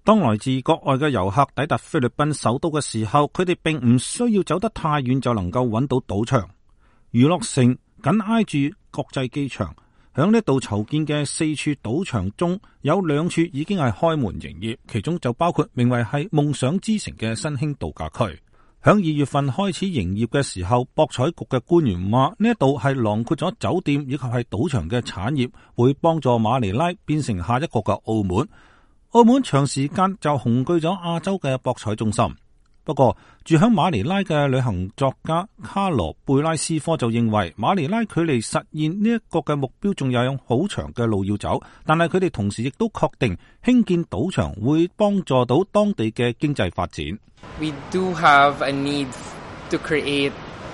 當來自國外嘅遊客抵達菲律賓首都嘅時候，佢哋並唔需要走得太遠就能夠揾到賭場。娛樂城緊挨住國際機場，響呢度籌建嘅4處賭場中有2處已經係開門營業，其中就包括名為係夢想之城嘅新興度假區。響2月份開始營業嘅時候，博彩局嘅官員話呢度係囊括咗酒店以及係賭場嘅產業，會幫助馬尼拉變成下一個嘅澳門。澳門長時間就雄踞咗亞洲嘅博彩中心。不過住響馬尼拉嘅旅行作家卡羅貝拉斯科就認為，馬尼拉距離實現呢一個嘅目標仲有好長嘅路要走，但係佢哋同時亦都確定興建賭場會幫助到當地嘅經濟發展。 We do have a need to create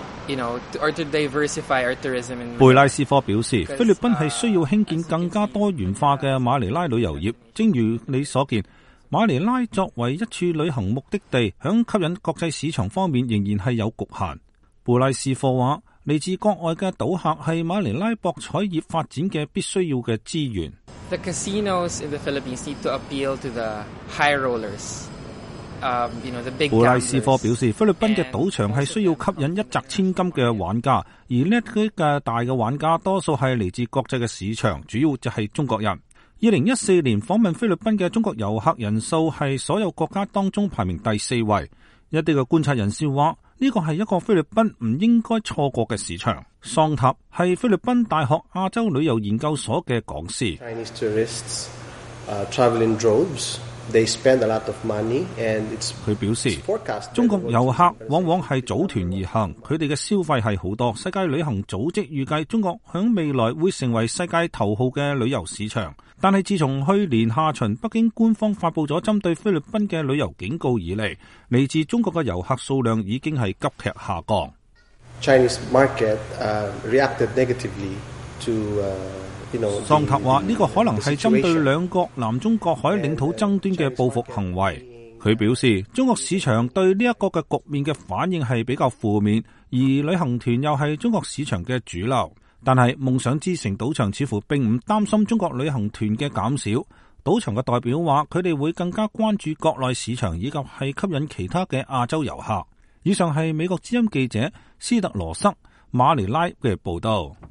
or to diversify our tourism in 貝拉斯科表示，菲律賓係需要興建更加多元化嘅馬尼拉旅遊業。正如你所見，馬尼拉作為一處旅行目的地，響吸引國際市場方面仍然係有局限。貝拉斯科話，嚟自國外嘅賭客係馬尼拉博彩業發展嘅必須要嘅資源。 The casinos in the Philippines need to appeal to the high rollers. 布拉斯科表示，菲律賓嘅賭場係需要吸引一擲千金嘅玩家，而呢啲嘅大嘅玩家多數係嚟自國際嘅市場，主要就係中國人。2014年訪問菲律賓嘅中國遊客人數係所有國家當中排名第4位。一啲嘅觀察人士話，呢個係一個菲律賓唔應該錯過嘅市場。桑塔係菲律賓大學亞洲旅遊研究所嘅講師。 Chinese tourists travel in droves.They spend a lot of money, and it's 佢表示，中國遊客往往係組團而行，佢哋嘅消費係好多。世界旅行組織預計中國響未來會成為世界頭號嘅旅遊市場，但係自從去年下旬北京官方發佈咗針對菲律賓嘅旅遊警告以嚟，嚟自中國嘅遊客數量已經係急劇下降。 Chinese market reacted negatively to 桑塔話呢個可能係針對兩國南中國海領土爭端嘅報復行為。佢表示，中國市場對呢一個嘅局面嘅反應係比較負面，而旅行團又係中國市場嘅主流。但係夢想之城賭場似乎並唔擔心中國旅行團嘅減少。賭場嘅代表話，佢哋會更加關注國內市場以及係吸引其他嘅亞洲遊客。以上係美國之音記者斯特羅塞馬尼拉嘅報道。